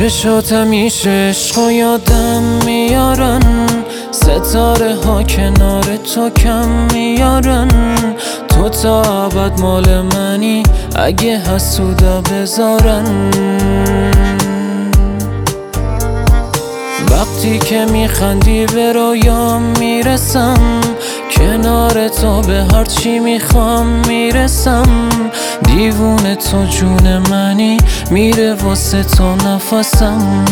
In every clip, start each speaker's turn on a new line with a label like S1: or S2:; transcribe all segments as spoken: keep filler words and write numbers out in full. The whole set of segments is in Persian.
S1: چشات همیشه عشق و یادم میارن، ستاره ها کنار تو کم میارن. تو تا ابد مال منی اگه حسودا بذارن. وقتی که میخندی به رویام میرسم، کنار تو به هر چی میخوام میرسم. دیوونه تو جون منی، میره واسه تو نفسم.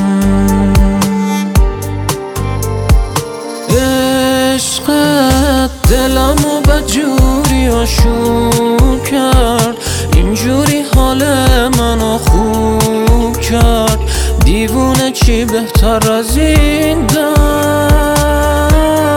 S1: عشقت دلمو بدجوری آشوب کرد، اینجوری حال منو خوب کرد. دیوونه چی بهتر از این دار؟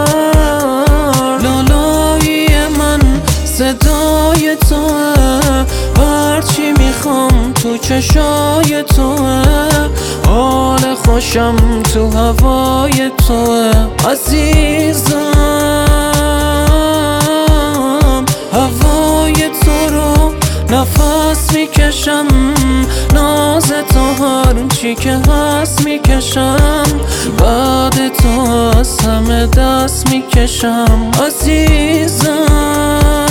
S1: لالایی من صدای توه، هرچی میخوام تو چشای توه. حال خوشم تو هوای توه عزیزم. هوای تو رو نفس میکشم، ناز تو هر چی که هست میکشم. بعد تو از همه دست میکشم عزیزم.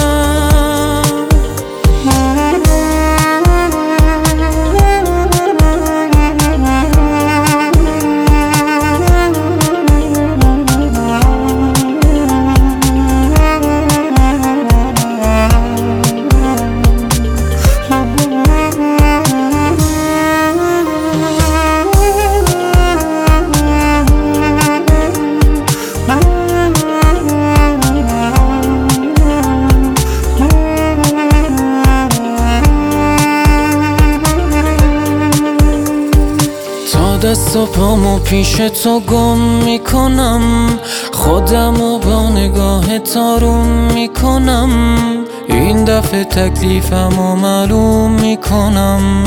S1: دست و پامو پیش تو گم میکنم، خودمو با نگاه تارون میکنم. این دفعه تکلیفمو معلوم میکنم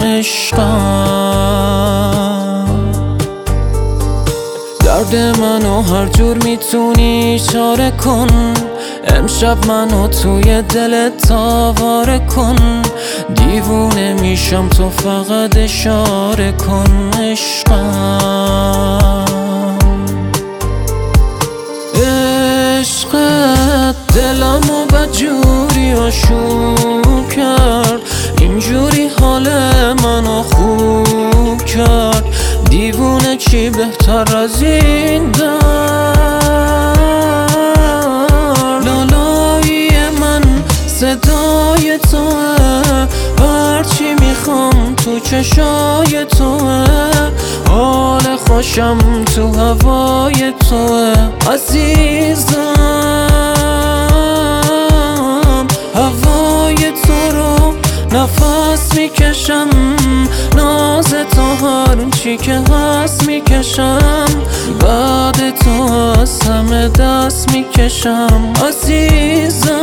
S1: عشقم. درد منو هر جور میتونی اشاره کن، امشب منو توی دلت آواره کن. دیوونه میشم تو فقط اشاره کن عشقم. عشقت دلمو بدجوری آشوب کرد، اینجوری حال منو خوب کرد. دیوونه چی بهتر از این دار؟ لالایی من صدای توه، هرچی میخوام تو چشای توه. حال خوشم تو هوای توه عزیزم. هوای تو رو نفس میکشم، ناز تو هر چی که هست میکشم. بعد تو از همه دست میکشم عزیزم.